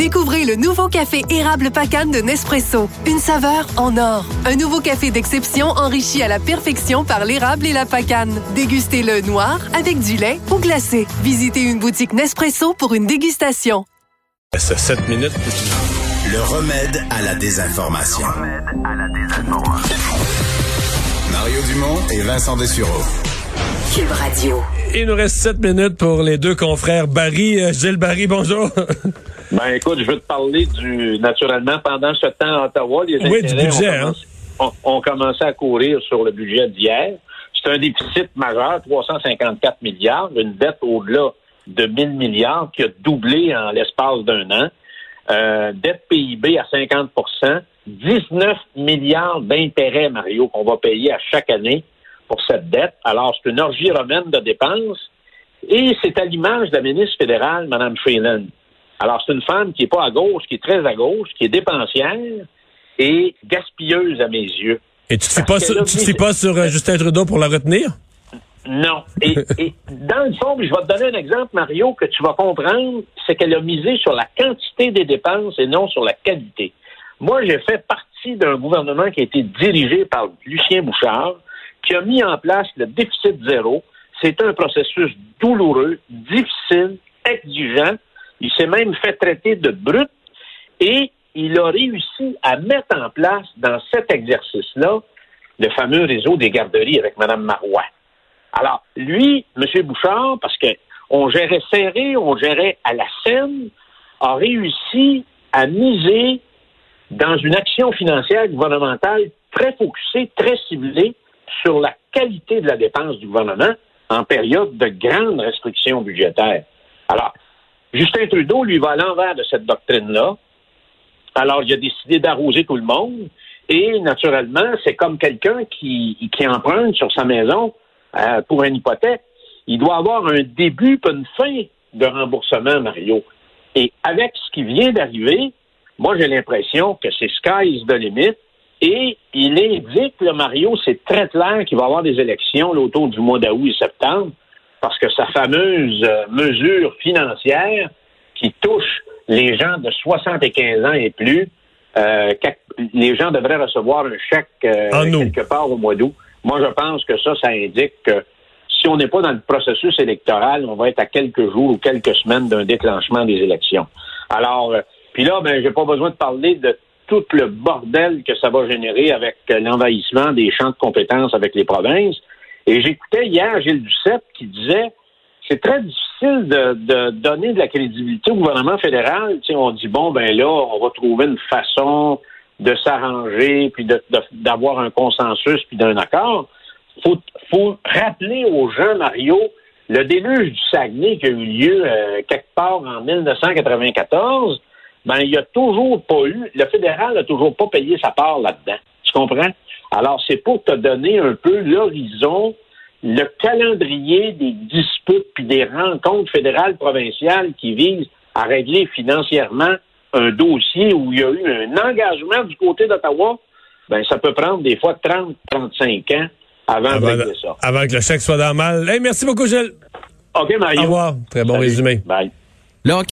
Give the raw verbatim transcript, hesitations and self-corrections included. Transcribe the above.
Découvrez le nouveau café érable Pacane de Nespresso. Une saveur en or. Un nouveau café d'exception enrichi à la perfection par l'érable et la pacane. Dégustez-le noir, avec du lait ou glacé. Visitez une boutique Nespresso pour une dégustation. C'est sept minutes. Le remède à la désinformation. Le remède à la désinformation. Mario Dumont et Vincent Dessureau. Cube Radio. Il nous reste sept minutes pour les deux confrères Barry. Euh, Gilles Barry, bonjour. Ben écoute, je veux te parler du naturellement pendant ce temps à Ottawa, les oui, du budget, ont, commencé, hein? ont, ont commencé à courir sur le budget d'hier. C'est un déficit majeur, trois cent cinquante-quatre milliards, une dette au-delà de mille milliards qui a doublé en l'espace d'un an. Euh, dette P I B à cinquante pour cent, dix-neuf milliards d'intérêts, Mario, qu'on va payer à chaque année pour cette dette. Alors, c'est une orgie romaine de dépenses et c'est à l'image de la ministre fédérale, Mme Freeland. Alors, c'est une femme qui n'est pas à gauche, qui est très à gauche, qui est dépensière et gaspilleuse à mes yeux. Et tu ne te fies pas, sur, tu te fies pas sur euh, Justin Trudeau pour la retenir? Non. Et, et dans le fond, je vais te donner un exemple, Mario, que tu vas comprendre, c'est qu'elle a misé sur la quantité des dépenses et non sur la qualité. Moi, j'ai fait partie d'un gouvernement qui a été dirigé par Lucien Bouchard, qui a mis en place le déficit zéro. C'est un processus douloureux, difficile, exigeant. Il s'est même fait traiter de brut et il a réussi à mettre en place dans cet exercice-là le fameux réseau des garderies avec Mme Marois. Alors, lui, M. Bouchard, parce qu'on gérait serré, on gérait à la scène, a réussi à miser dans une action financière gouvernementale très focusée, très ciblée sur la qualité de la dépense du gouvernement en période de grandes restrictions budgétaires. Alors, Justin Trudeau, lui, va à l'envers de cette doctrine-là. Alors, il a décidé d'arroser tout le monde et, naturellement, c'est comme quelqu'un qui, qui emprunte sur sa maison euh, pour une hypothèque. Il doit avoir un début puis une fin de remboursement, Mario. Et avec ce qui vient d'arriver, moi, j'ai l'impression que c'est sky's the limit. Et il indique, là, Mario, c'est très clair qu'il va y avoir des élections là, autour du mois d'août et septembre, parce que sa fameuse euh, mesure financière qui touche les gens de soixante-quinze ans et plus, euh, les gens devraient recevoir un chèque euh, quelque part au mois d'août. Moi, je pense que ça, ça indique que si on n'est pas dans le processus électoral, on va être à quelques jours ou quelques semaines d'un déclenchement des élections. Alors, euh, puis là, ben, j'ai pas besoin de parler de tout le bordel que ça va générer avec l'envahissement des champs de compétences avec les provinces. Et j'écoutais hier Gilles Duceppe qui disait c'est très difficile de, de donner de la crédibilité au gouvernement fédéral. Tu sais, on dit, bon, ben là, on va trouver une façon de s'arranger puis de, de, d'avoir un consensus puis d'un accord. Faut, faut rappeler aux gens, Mario, le déluge du Saguenay qui a eu lieu euh, quelque part en dix-neuf cent quatre-vingt-quatorze, ben, il n'y a toujours pas eu, le fédéral n'a toujours pas payé sa part là-dedans. Tu comprends? Alors, c'est pour te donner un peu l'horizon, le calendrier des disputes puis des rencontres fédérales provinciales qui visent à régler financièrement un dossier où il y a eu un engagement du côté d'Ottawa. Ben, ça peut prendre des fois trente à trente-cinq ans avant, avant de régler ça. Avant que le chèque soit dans le mal. Hey, merci beaucoup, Gilles. OK, Mario. Au revoir. Très bon Salut. Résumé. Bye. Là,